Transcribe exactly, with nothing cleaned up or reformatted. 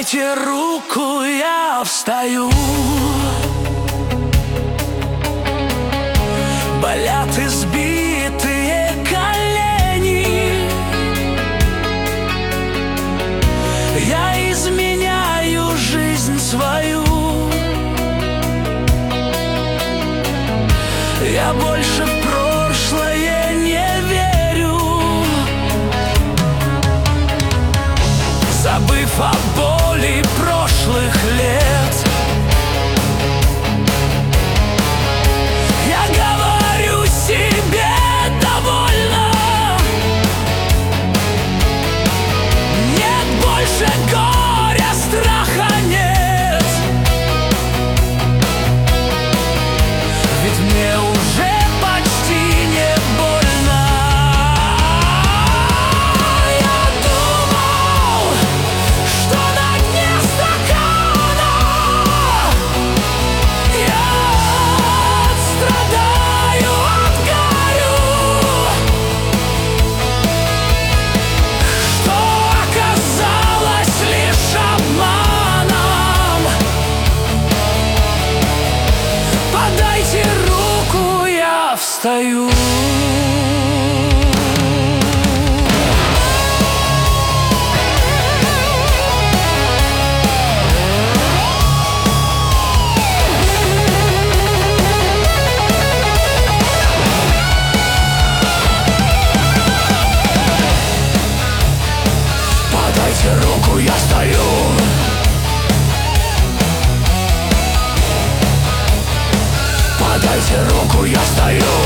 Подайте руку, я встаю. Болят избитые колени. Я изменяю жизнь свою. Я больше в прошлое не верю. Забыв о боли прошлых лет, я говорю себе: довольно. Нет больше горя, страха нет. Ведь мне уже почти не больно. Я думал, что на дне стакана я страдаю, отгорю, что оказалось лишь обманом. Подайте руку, я встаю. Подайте руку, я стою. Подайте руку, я стою.